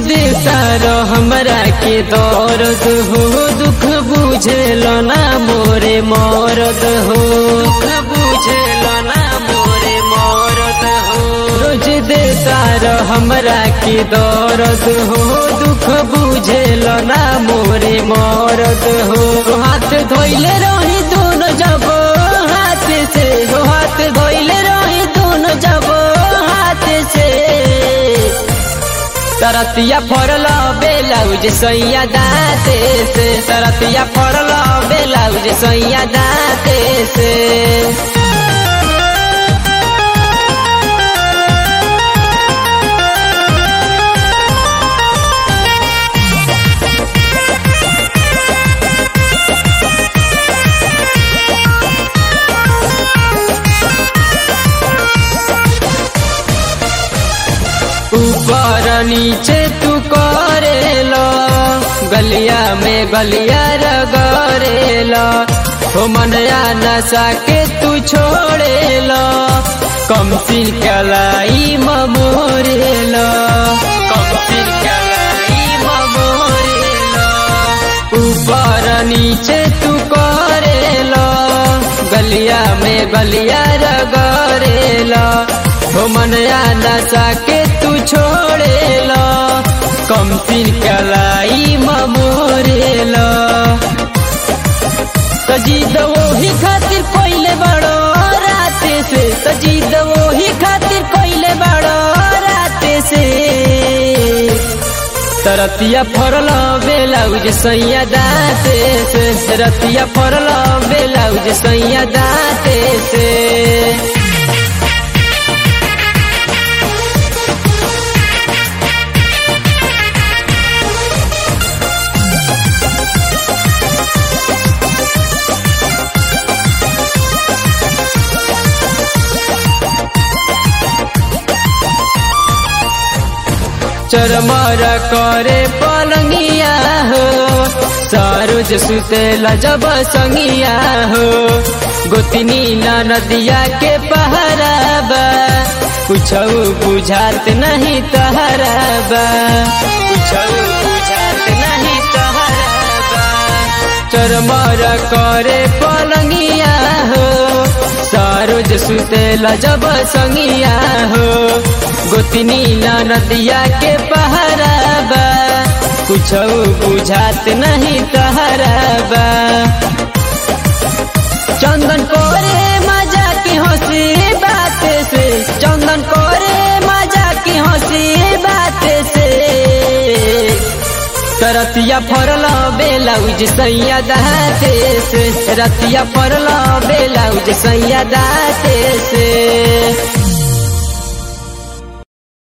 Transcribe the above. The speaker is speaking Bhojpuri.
देता रह हमरा के दर्द हो, दुख बुझेल ना मोरे मरद हो, दुख बुझेल ना मोरे मरद हो। रोज देता रह हमरा के दर्द हो, दुख बुझेल ना मोरे मरद हो। हाथ धोइले रही दोनों जब हाथ से, हाथ धोइले रही दोनों जब हाथ से। तरतिया फरला बेलाउज सैया दाते से, तरतिया फरला बेलाउज सैया दाते से। ऊपर नीचे तू करेला, गलिया में गलिया रगरेला, हो मनया नशा के तू छोड़ेला, कम सिर कलाई ममोरेला, कम सिर कलाई ममोरेला। ऊपर नीचे तू करेला, गलिया में गलिया रगरेला, हो मनया नशा के तू छोड़ेला, कम सिर कलाई ममोरेला। तजीद वही खातिर कोइले बड़ो राते से, तजीद वही खातिर कोइले बड़ो राते से। तरतिया फरला बेलाउज सैया दाते से, रतिया फरला बेलाउज सैया दाते से। चरमर करे पलंगिया हो, सरोज सुतेला जब संगिया हो। गोतनी नदिया के पहराबा, कुछ बुझात नहीं तहराबा, कुछ बुझात नहीं तहराबा। चरमर करे पलंगिया हो, सरोज सुतेला जब संगिया हो। गोतनी नदिया के पहराबा, कुछ बुझात नहीं तहराबा। चंदन कोरे मजा की हंसी बात से, चंदन कोरे मजा की हंसी बात से। तरतिया फरला बेलाउज सैया दाते से, रतिया फरला बेलाउज सैया दाते से।